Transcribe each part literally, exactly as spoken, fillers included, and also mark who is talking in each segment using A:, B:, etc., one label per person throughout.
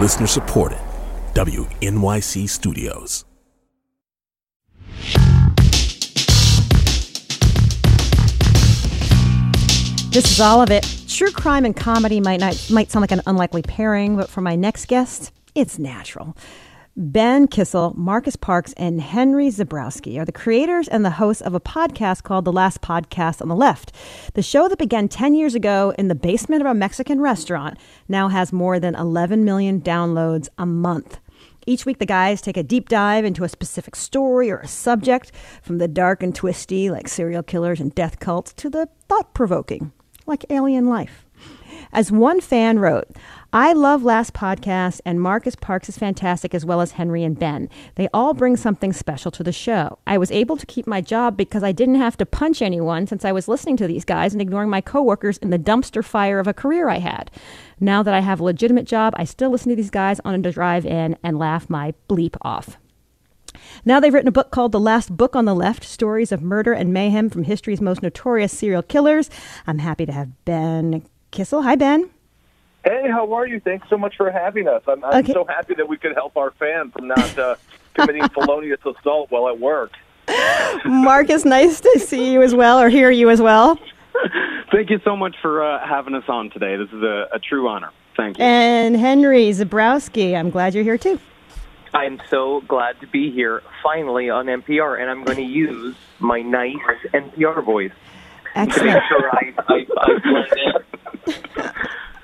A: Listener supported. W N Y C Studios.
B: This is all of it. True crime and comedy might not might sound like an unlikely pairing, but for my next guest, it's natural. Ben Kissel, Marcus Parks, and Henry Zebrowski are the creators and the hosts of a podcast called The Last Podcast on the Left. The show that began ten years ago in the basement of a Mexican restaurant now has more than eleven million downloads a month. Each week, the guys take a deep dive into a specific story or a subject, from the dark and twisty, like serial killers and death cults, to the thought-provoking, like alien life. As one fan wrote, I love Last Podcast, and Marcus Parks is fantastic, as well as Henry and Ben. They all bring something special to the show. I was able to keep my job because I didn't have to punch anyone, since I was listening to these guys and ignoring my coworkers in the dumpster fire of a career I had. Now that I have a legitimate job, I still listen to these guys on a drive in and laugh my bleep off. Now they've written a book called The Last Book on the Left, Stories of Murder and Mayhem from History's Most Notorious Serial Killers. I'm happy to have Ben Kissel. Hi, Ben.
C: Hey, how are you? Thanks so much for having us. I'm, I'm
B: Okay.
C: so happy that we could help our fan from not uh, committing felonious assault while at work.
B: Marcus, nice to see you as well, or hear you as well.
D: Thank you so much for uh, having us on today. This is a, a true honor. Thank you.
B: And Henry Zebrowski, I'm glad you're here too.
E: I'm so glad to be here, finally, on N P R, and I'm going to use my nice N P R voice to make
B: Excellent.
E: sure I, I, I blend in.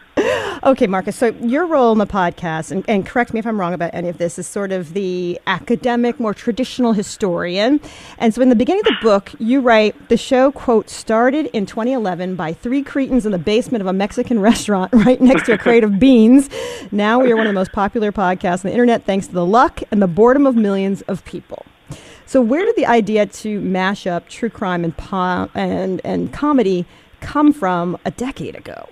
B: Okay, Marcus, so your role in the podcast, and, and correct me if I'm wrong about any of this, is sort of the academic, more traditional historian. And so in the beginning of the book, you write, the show, quote, started in twenty eleven by three cretins in the basement of a Mexican restaurant right next to a crate of beans. Now we are one of the most popular podcasts on the internet thanks to the luck and the boredom of millions of people. So where did the idea to mash up true crime and, po- and, and comedy come from a decade ago?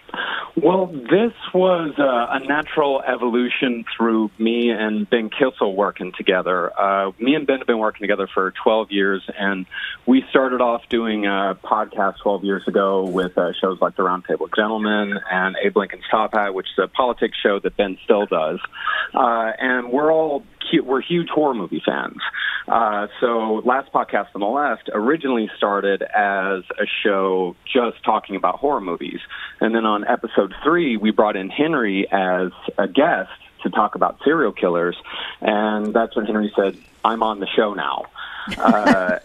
D: Well, this was uh, a natural evolution through me and Ben Kissel working together. Uh, me and Ben have been working together for twelve years, and we started off doing a podcast twelve years ago with uh, shows like The Roundtable Gentleman and Abe Lincoln's Top Hat, which is a politics show that Ben still does. Uh, and we're all we're huge horror movie fans. Uh, so Last Podcast on the Left originally started as a show just talking about horror movies. And then on episode three, we brought in Henry as a guest to talk about serial killers. And that's when Henry said, I'm on the show now. uh,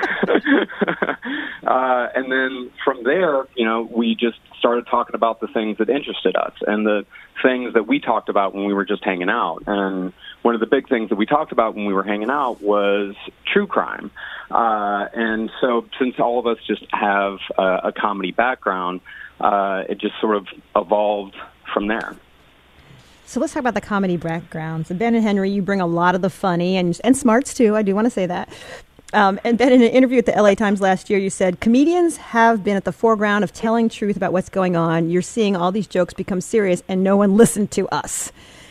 D: uh, and then from there, you know, we just started talking about the things that interested us and the things that we talked about when we were just hanging out. And one of the big things that we talked about when we were hanging out was true crime. Uh, and so since all of us just have uh, a comedy background, uh, it just sort of evolved from there.
B: So let's talk about the comedy backgrounds. And Ben and Henry, you bring a lot of the funny and and smarts too. I do want to say that. Um, and Ben, in an interview at the L A Times last year, you said, comedians have been at the foreground of telling truth about what's going on. You're seeing all these jokes become serious and no one listened to us.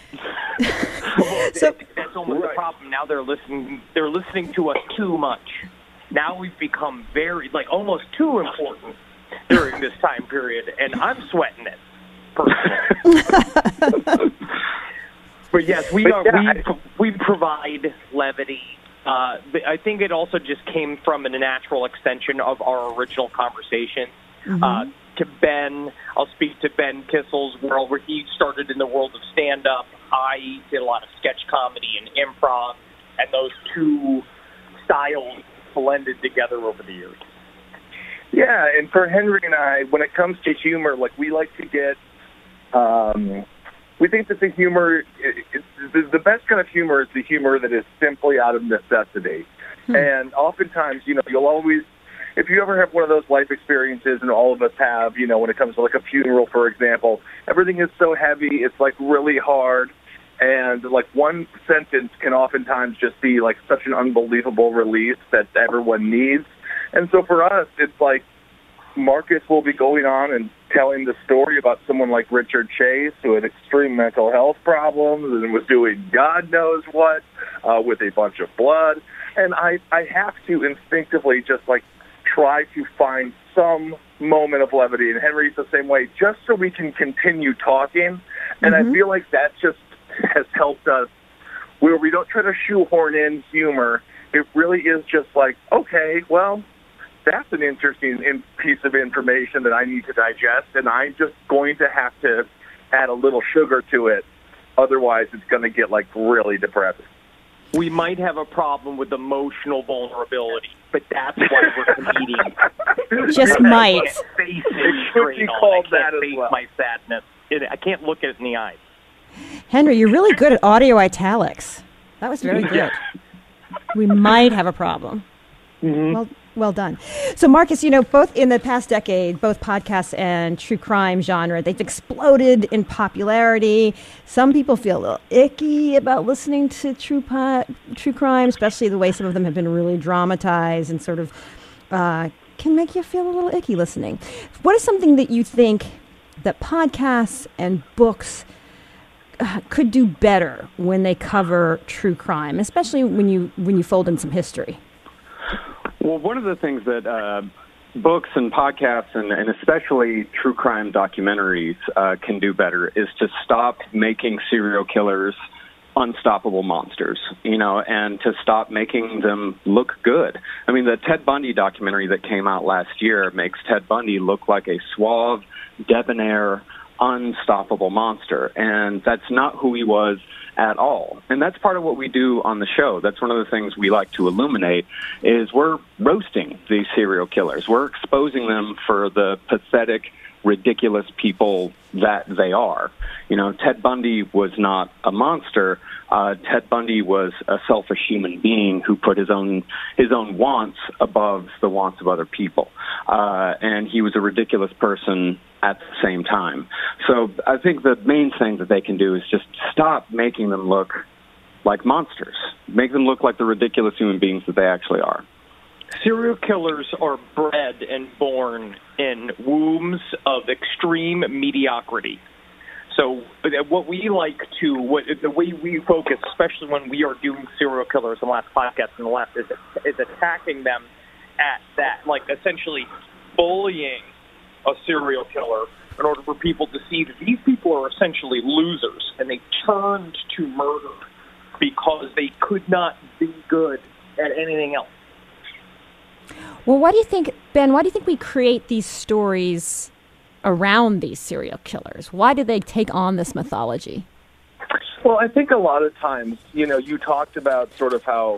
E: Well,
B: So-
E: that's almost the problem. Now they're listening. They're listening to us too much. Now we've become very, like, almost too important during this time period, and I'm sweating it personally. But yes, we are. We we provide levity. Uh, I think it also just came from a natural extension of our original conversation. Mm-hmm. Uh, to Ben, I'll speak to Ben Kissel's world, where he started in the world of stand-up. I did a lot of sketch comedy and improv, and those two styles blended together over the years.
C: Yeah, and for Henry and I, when it comes to humor, like, we like to get, um, we think that the humor, it, it, the, the best kind of humor is the humor that is simply out of necessity. Hmm. And oftentimes, you know, you'll always, if you ever have one of those life experiences, and all of us have, you know, when it comes to like a funeral, for example, everything is so heavy, it's like really hard. And like one sentence can oftentimes just be like such an unbelievable release that everyone needs. And so for us, it's like Marcus will be going on and telling the story about someone like Richard Chase, who had extreme mental health problems and was doing God knows what uh, with a bunch of blood. And I, I have to instinctively just like try to find some moment of levity. And Henry's the same way, just so we can continue talking. And mm-hmm. I feel like that's just has helped us, where we don't try to shoehorn in humor. It really is just like, okay, well, that's an interesting in- piece of information that I need to digest, and I'm just going to have to add a little sugar to it. Otherwise, it's going to get, like, really depressing.
E: We might have a problem with emotional vulnerability, but that's why we're comedians.
B: Just might.
E: I can't face it straight
C: be
E: on.
C: called
E: I
C: that
E: can't
C: as
E: face
C: well.
E: my sadness. It, I can't look it in the eyes.
B: Henry, you're really good at audio italics. That was very good. We might have a problem.
C: Mm-hmm.
B: Well, well done. So, Marcus, you know, both in the past decade, both podcasts and true crime genre, they've exploded in popularity. Some people feel a little icky about listening to true po- true crime, especially the way some of them have been really dramatized and sort of uh, can make you feel a little icky listening. What is something that you think that podcasts and books uh, could do better when they cover true crime, especially when you when you fold in some history?
D: Well, one of the things that uh, books and podcasts and, and especially true crime documentaries uh, can do better is to stop making serial killers unstoppable monsters, you know, and to stop making them look good. I mean, the Ted Bundy documentary that came out last year makes Ted Bundy look like a suave, debonair, unstoppable monster, and that's not who he was at all. And that's part of what we do on the show. That's one of the things we like to illuminate is we're roasting these serial killers. We're exposing them for the pathetic, ridiculous people that they are. You know, Ted Bundy was not a monster. Uh, Ted Bundy was a selfish human being who put his own his own wants above the wants of other people. Uh, and he was a ridiculous person at the same time. So I think the main thing that they can do is just stop making them look like monsters. Make them look like the ridiculous human beings that they actually are.
E: Serial killers are bred and born in wombs of extreme mediocrity. So what we like to, what, the way we focus, especially when we are doing serial killers in the last podcast and the last, is, is attacking them at that, like essentially bullying a serial killer in order for people to see that these people are essentially losers and they turned to murder because they could not be good at anything else.
B: Well, why do you think, Ben, why do you think we create these stories around these serial killers? Why do they take on this mythology?
C: Well, I think a lot of times, you know, you talked about sort of how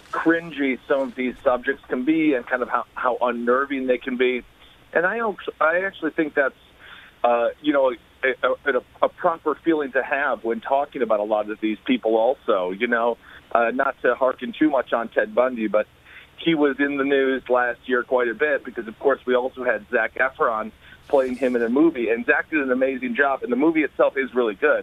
C: cringy some of these subjects can be and kind of how, how unnerving they can be. And I I actually think that's, uh, you know, a, a, a proper feeling to have when talking about a lot of these people also, you know, uh, not to hearken too much on Ted Bundy, but he was in the news last year quite a bit because, of course, we also had Zac Efron playing him in a movie, and Zac did an amazing job, and the movie itself is really good.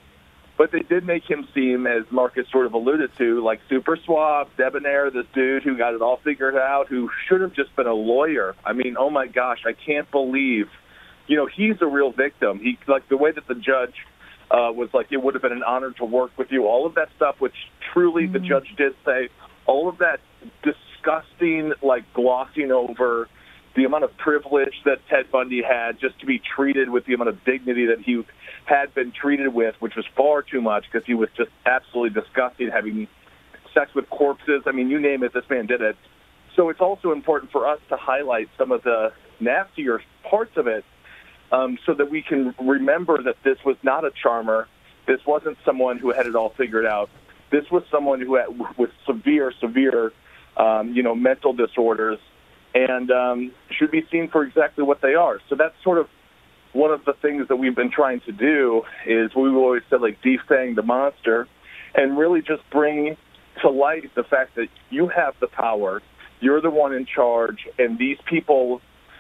C: But they did make him seem, as Marcus sort of alluded to, like super suave, debonair, this dude who got it all figured out, who should have just been a lawyer. I mean, oh my gosh, I can't believe, you know, he's a real victim. He, like the way that the judge uh, was like, it would have been an honor to work with you, all of that stuff, which truly mm-hmm. the judge did say, all of that disgusting, like glossing over the amount of privilege that Ted Bundy had just to be treated with the amount of dignity that he had been treated with, which was far too much because he was just absolutely disgusting, having sex with corpses. I mean, you name it, this man did it. So it's also important for us to highlight some of the nastier parts of it um, so that we can remember that this was not a charmer. This wasn't someone who had it all figured out. This was someone who had with severe, severe, um, you know, mental disorders, and um, should be seen for exactly what they are. So that's sort of one of the things that we've been trying to do is we've always said, like, defang the monster and really just bring to light the fact that you have the power, you're the one in charge, and these people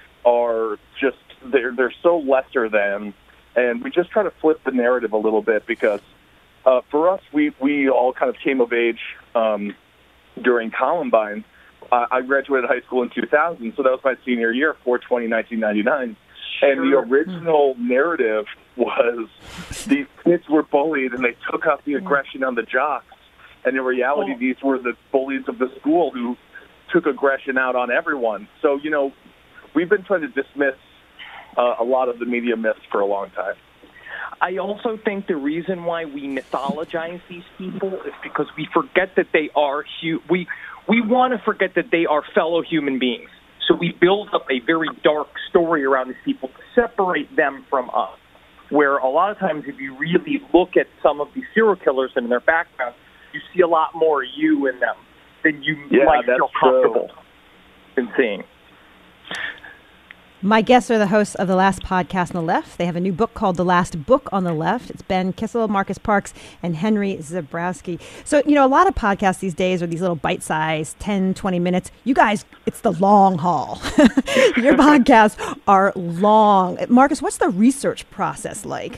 C: are just, they're, they're so lesser than, and we just try to flip the narrative a little bit because uh, for us, we, we all kind of came of age um, during Columbine. Uh, I graduated high school in two thousand, so that was my senior year, four twenty nineteen ninety-nine. Sure. And the original narrative was these kids were bullied and they took out the aggression on the jocks. And in reality, oh. these were the bullies of the school who took aggression out on everyone. So, you know, we've been trying to dismiss uh, a lot of the media myths for a long time.
E: I also think the reason why we mythologize these people is because we forget that they are hu- we we want to forget that they are fellow human beings. So we build up a very dark story around these people to separate them from us. Where a lot of times, if you really look at some of these serial killers and their backgrounds, you see a lot more you in them than you
C: yeah,
E: might feel comfortable
C: true.
E: in seeing.
B: My guests are the hosts of The Last Podcast on the Left. They have a new book called The Last Book on the Left. It's Ben Kissel, Marcus Parks, and Henry Zebrowski. So, you know, a lot of podcasts these days are these little bite-sized, ten, twenty minutes. You guys, it's the long haul. Your podcasts are long. Marcus, what's the research process like?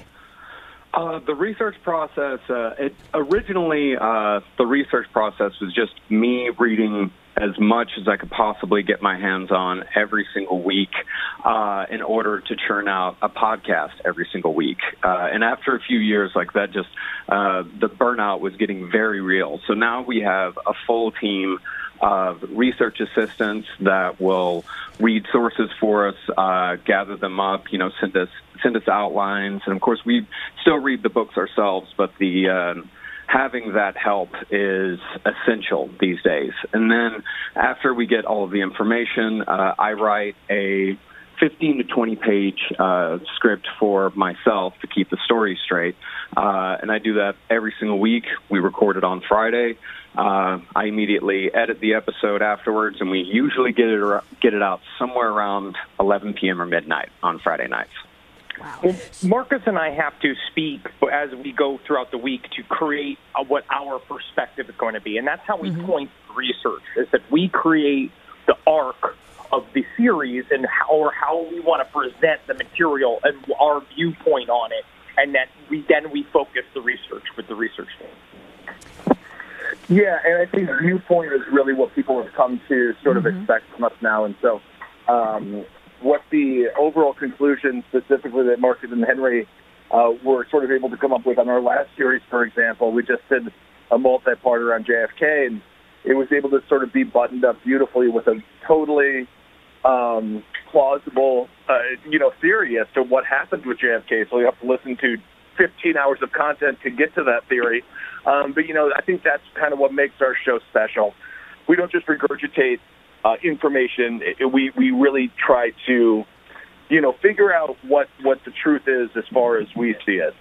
D: Uh, the research process, uh, it, originally, uh, the research process was just me reading as much as I could possibly get my hands on every single week uh, in order to churn out a podcast every single week. Uh, and after a few years like that, just uh, the burnout was getting very real. So now we have a full team of research assistants that will read sources for us, uh, gather them up, you know, send us send us outlines. And, of course, we still read the books ourselves, but the uh, having that help is essential these days. And then after we get all of the information, uh, I write a fifteen to twenty page uh, script for myself to keep the story straight. Uh, and I do that every single week. We record it on Friday. Uh, I immediately edit the episode afterwards, and we usually get it ar- get it out somewhere around eleven p.m. or midnight on Friday nights.
B: Wow.
E: Well, Marcus and I have to speak as we go throughout the week to create uh, what our perspective is going to be. And that's how we mm-hmm. point research, is that we create the arc of the series and how, or how we want to present the material and our viewpoint on it. And that we then we focus the research with the research team.
C: Yeah, and I think viewpoint is really what people have come to sort of mm-hmm. expect from us now. And so um, what the overall conclusion specifically that Marcus and Henry uh, were sort of able to come up with on our last series, for example, we just did a multi-parter on J F K, and it was able to sort of be buttoned up beautifully with a totally um, plausible, uh, you know, theory as to what happened with J F K. So you have to listen to fifteen hours of content to get to that theory. Um, but, you know, I think that's kind of what makes our show special. We don't just regurgitate uh, information. It, we, we really try to, you know, figure out what, what the truth is as far as we see it.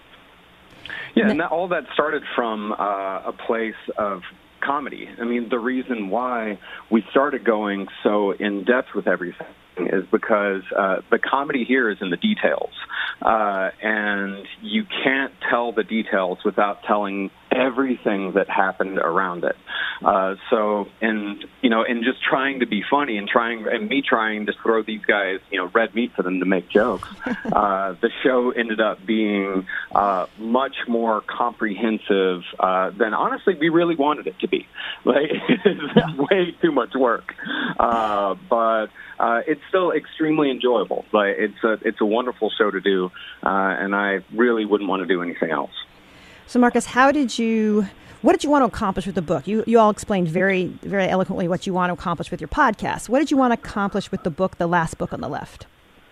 D: Yeah, and that, all that started from uh, a place of comedy. I mean, the reason why we started going so in-depth with everything is because uh, the comedy here is in the details. Uh, and you can't tell the details without telling everything that happened around it. Uh, so, and, you know, and just trying to be funny and trying, and me trying to throw these guys, you know, red meat for them to make jokes, uh, the show ended up being uh, much more comprehensive uh, than, honestly, we really wanted it to be. Like, it's way too much work. Uh, but uh, it's still extremely enjoyable. Like, it's a, it's a wonderful show to do, uh, and I really wouldn't want to do anything else.
B: So, Marcus, how did you, what did you want to accomplish with the book? You you all explained very, very eloquently what you want to accomplish with your podcast. What did you want to accomplish with the book, The Last Book on the Left?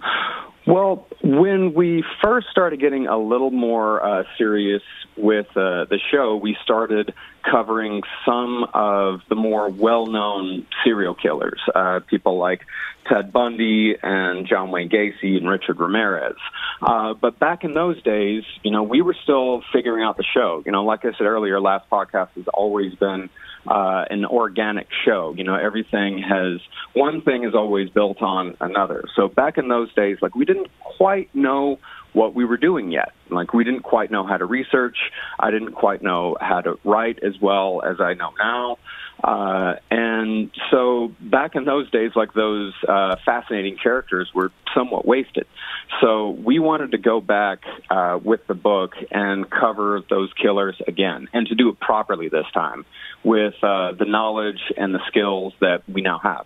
D: Well, when we first started getting a little more uh, serious with uh, the show, we started covering some of the more well-known serial killers, uh, people like Ted Bundy and John Wayne Gacy and Richard Ramirez. Uh, but back in those days, you know, we were still figuring out the show. You know, like I said earlier, Last Podcast has always been uh, an organic show. You know, everything has, one thing is always built on another. So back in those days, like, we didn't quite know what we were doing yet. Like, we didn't quite know how to research. I didn't quite know how to write as well as I know now. Uh, and so back in those days, like, those uh, fascinating characters were somewhat wasted. So we wanted to go back uh, with the book and cover those killers again, and to do it properly this time with uh, the knowledge and the skills that we now have.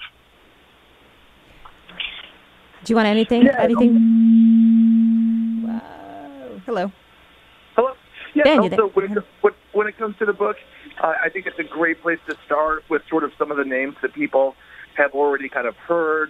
B: Do you want anything?
C: Yeah,
B: anything? Whoa. Hello.
C: Hello. Yeah.
B: Ben,
C: also, when it, when it comes to the book, uh, I think it's a great place to start with sort of some of the names that people have already kind of heard.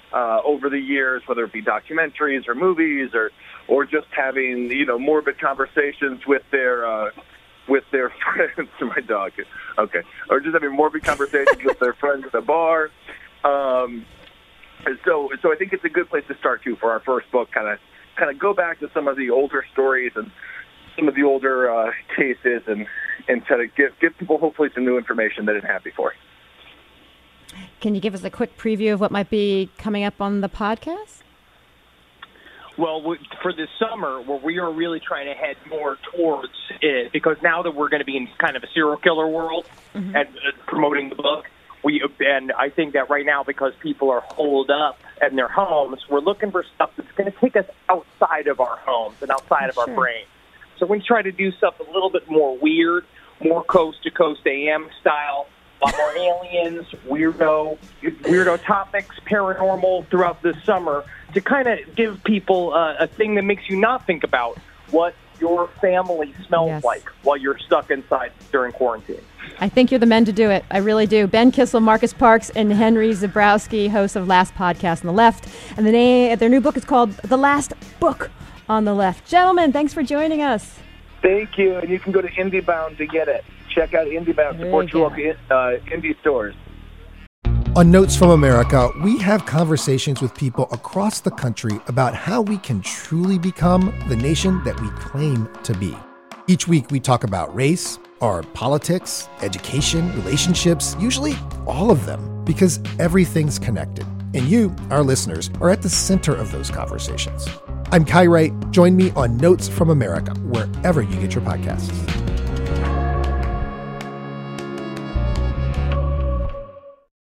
C: uh, over the years, whether it be documentaries or movies or or just having, you know, morbid conversations with their uh, with their friends. My dog, okay, or just having morbid conversations with their friends at the bar. Um, and so, so I think it's a good place to start too for our first book. Kind of, kind of go back to some of the older stories and some of the older uh, cases, and and try to give give people hopefully some new information they didn't have before.
B: Can you give us a quick preview of what might be coming up on the podcast?
E: Well, for this summer, where we are really trying to head more towards it, because now that we're going to be in kind of a serial killer world mm-hmm. and uh, promoting the book, we and I think that right now, because people are holed up in their homes, we're looking for stuff that's going to take us outside of our homes and outside
B: sure.
E: of our brain. So we try to do stuff a little bit more weird, more coast-to-coast A M style. A lot more aliens, weirdo, weirdo topics, paranormal throughout this summer to kind of give people uh, a thing that makes you not think about what your family smells yes. like while you're stuck inside during quarantine.
B: I think you're the men to do it. I really do. Ben Kissel, Marcus Parks, and Henry Zebrowski, hosts of Last Podcast on the Left. And the name, their new book is called The Last Book on the Left. Gentlemen, thanks for joining us.
C: Thank you. And you can go to IndieBound to get it. Check out IndieBound. Support your local uh, indie stores.
F: On Notes from America, we have conversations with people across the country about how we can truly become the nation that we claim to be. Each week, we talk about race, our politics, education, relationships, usually all of them, because everything's connected. And you, our listeners, are at the center of those conversations. I'm Kai Wright. Join me on Notes from America, wherever you get your podcasts.